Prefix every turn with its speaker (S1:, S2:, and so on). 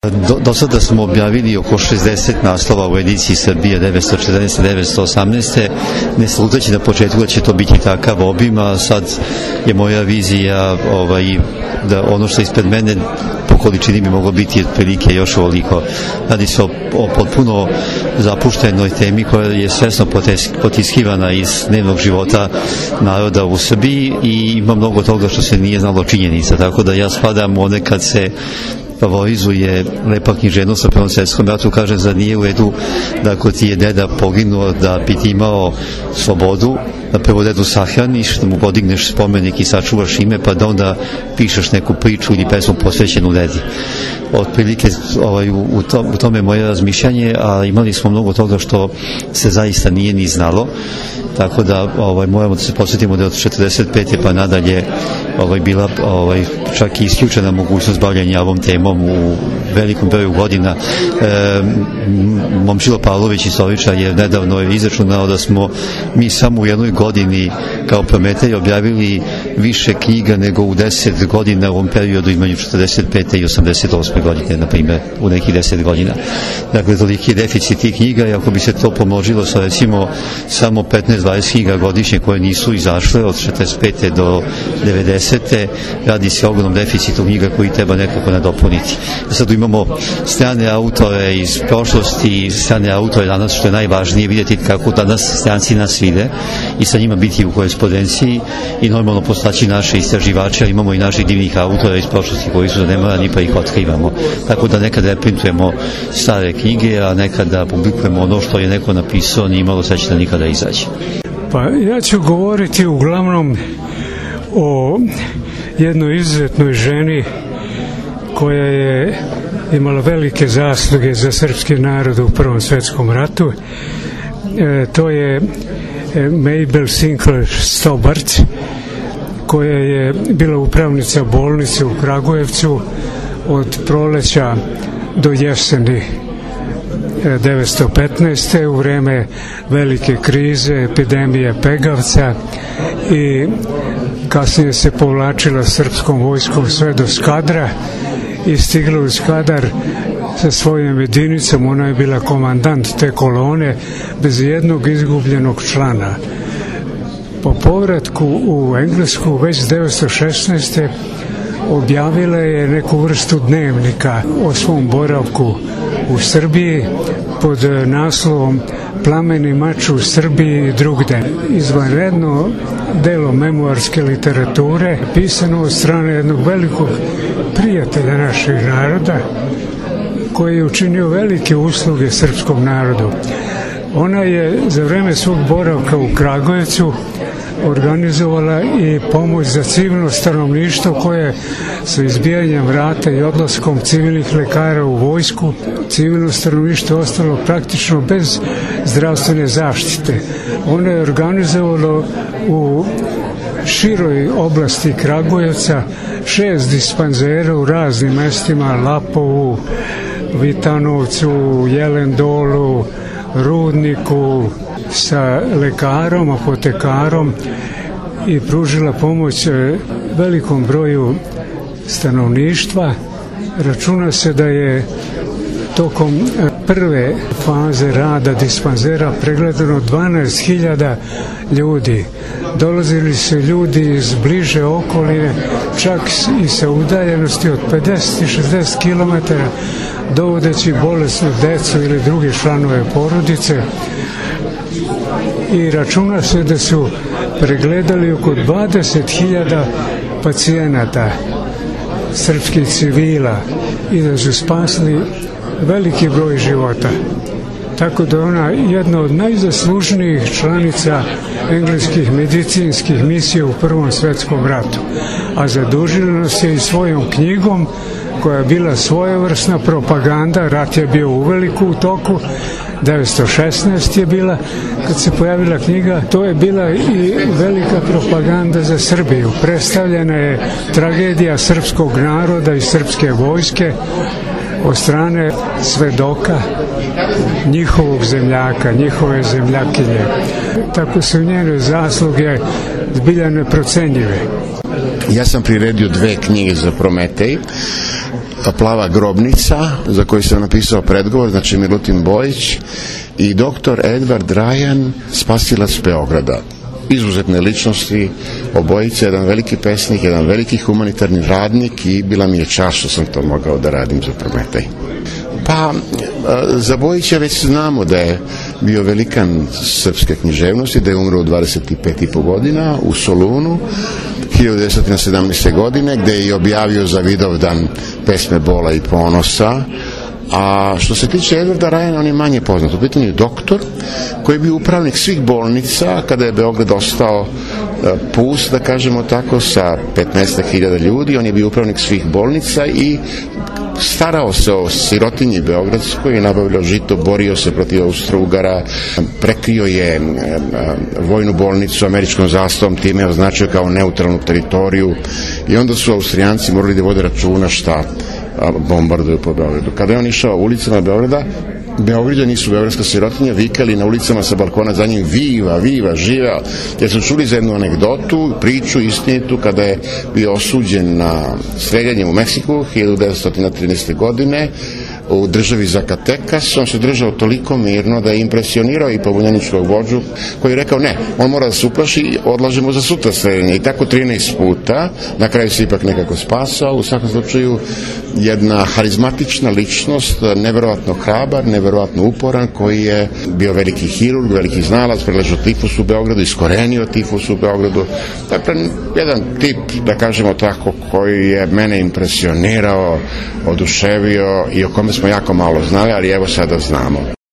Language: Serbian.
S1: Do sada smo objavili oko 60 naslova u ediciji Srbije 914-918. Ne slutaći na početku da će to biti takav obim, a sad je moja vizija da ono što ispred mene po količini bi moglo biti otprilike još ovoliko. Radi se o potpuno zapuštenoj temi koja je svesno potiskivana iz dnevnog života naroda u Srbiji i ima mnogo toga što se nije znalo činjenica, tako da ja spadam u one kad se favorizuje lepa književnost na Prvom svetskom ratu, kaže da nije u redu da ako ti je deda poginuo da bi ti imao slobodu, da prvo dedu sahraniš, da mu podigneš spomenik i sačuvaš ime, pa da onda pišeš neku priču ili pesmu posvećenu dedi. Otprilike u tome moje razmišljanje, a imali smo mnogo toga što se zaista nije ni znalo, tako da moramo da se podsjetimo da od 45. pa nadalje bila čak i isključena mogućnost bavljanja ovom temom u velikom broju godina. Momčilo Pavlović, istoričar, je nedavno izračunao da smo mi samo u jednoj godini kao Prometej objavili više knjiga nego u 10 godina u ovom periodu između 45. i 88. godine, na primjer, u nekih 10 godina. Dakle, toliki je deficit tih knjiga i ako bi se to pomnožilo sa recimo samo 15-20 knjiga godišnje koje nisu izašle od 45. do 90. radi se o ogromnom deficitu knjiga koji treba nekako nadopuniti. Sad imamo strane autore iz prošlosti, strane autore danas, što je najvažnije vidjeti kako danas stranci nas vide i sa njima biti u korespondenciji i normalno postaći naše istraživače, imamo i naših divnih autora iz prošlosti koji su zanemarani pa ih otkrivamo. Tako da nekad reprintujemo stare knjige, a nekada publikujemo ono što je neko napisao, nije imalo sreće da nikada izađe.
S2: Pa ja ću govoriti uglavnom o jednoj izuzetnoj ženi koja je imala velike zasluge za srpski narod u Prvom svetskom ratu. To je Mabel Sinclair Stobart, koja je bila upravnica bolnice u Kragujevcu od proleća do jeseni 1915. u vreme velike krize, epidemije pegavca, i kasnije se povlačila srpskom vojskom sve do Skadra i stigla u Skadar sa svojom jedinicom. Ona je bila komandant te kolone bez jednog izgubljenog člana. Po povratku u Englesku već 1916. objavila je neku vrstu dnevnika o svom boravku u Srbiji pod naslovom Plameni mač u Srbiji i drugde. Izvanredno delo memoarske literature, pisano od strane jednog velikog prijatelja našeg naroda, koji je učinio velike usluge srpskom narodu. Ona je za vreme svog boravka u Kragujevcu organizovala i pomoć za civilno stanovništvo koje sa izbijanjem rata i odlaskom civilnih lekara u vojsku, civilno stanovništvo ostalo praktično bez zdravstvene zaštite. Ona je organizovala u široj oblasti Kragujevca 6 dispanzera u raznim mestima, Lapovu, Vitanovcu, Jelendolu, Rudniku, sa lekarom, apotekarom, i pružila pomoć velikom broju stanovništva. Računa se da je tokom prve faze rada dispanzera pregledano 12.000 ljudi. Dolazili su ljudi iz bliže okoline, čak i sa udaljenosti od 50 i 60 km, dovodeći bolesnu decu ili druge članove porodice. I računa se da su pregledali oko 20.000 pacijenata, srpskih civila, i da su spasili veliki broj života. Tako da ona jedna od najzaslužnijih članica engleskih medicinskih misija u Prvom svetskom ratu. A zadužila nas je i svojom knjigom koja je bila svojevrsna propaganda. Rat je bio uveliko u toku, 1916 je bila kad se pojavila knjiga. To je bila i velika propaganda za Srbiju. Predstavljena je tragedija srpskog naroda i srpske vojske od strane svedoka, njihovog zemljaka, njihove zemljakinje. Tako su njene zasluge zbilja neprocenjive.
S3: Ja sam priredio 2 knjige za Prometej. Plava grobnica, za koju sam napisao predgovor, znači Milutin Bojić, i doktor Edvard Rajan, spasilac Beograda. Izuzetne ličnosti, obojice, jedan veliki pesnik, jedan veliki humanitarni radnik i bila mi je čast što sam to mogao da radim za Prometej. Pa, za Bojića već znamo da je bio velikan srpske književnosti, da je umro u 25,5 godina u Solunu, 1917. godine, gde je i objavio za Vidovdan pesme Bola i ponosa. A što se tiče Edvarda Rajana, on je manje poznat. U pitanju je doktor koji je bio upravnik svih bolnica kada je Beograd ostao pust, da kažemo tako, sa 15.000 ljudi. On je bio upravnik svih bolnica i starao se o sirotinji beogradskoj i nabavljao žito, borio se protiv Austro-Ugara, prekrio je vojnu bolnicu američkom zastavom, time je označio kao neutralnu teritoriju i onda su Austrijanci morali da vode računa šta bombarduju po Beogradu. Kada je on išao ulicama Beograda, Beograđani su, beogradska sirotinja, vikali na ulicama sa balkona za njim viva, viva, živeo, jer su čuli za jednu anegdotu, priču istinitu, kada je bio osuđen na streljanje u Meksiku 1913. godine u državi Zacatecas. On se držao toliko mirno da je impresionirao i pobunjeničkog vođu koji je rekao ne, on mora da se uplaši i odlažemo za sutra streljanje. I tako 13 puta, na kraju se ipak nekako spasao. U svakom slučaju jedna harizmatična ličnost, neverovatno hrabar, neverovatno uporan, koji je bio veliki hirurg, veliki znalac, preležao tifus u Beogradu, iskorenio tifus u Beogradu. Dakle, jedan tip, da kažemo tako, koji je mene impresionirao, oduševio i o kome smo jako malo znali, ali evo sada znamo.